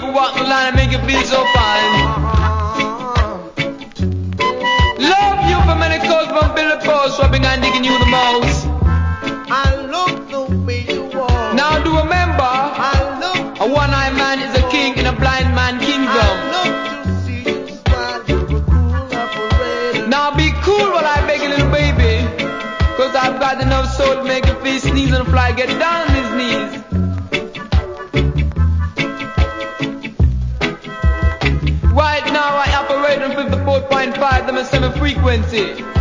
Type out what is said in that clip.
you walk the line and make you feel so fine. Love you for many calls from Billy Post, rubbing and digging you the most. I love the way you walk. Now do remember, I love a one-eyed man is a king in a blind man kingdom. I love to see you smile. You're a cool operator. Now be cool while I beg a little baby, cause I've got enough soul to make your face sneeze and fly get down on his knees. Right now I operate on 54.5, them a semi-frequency.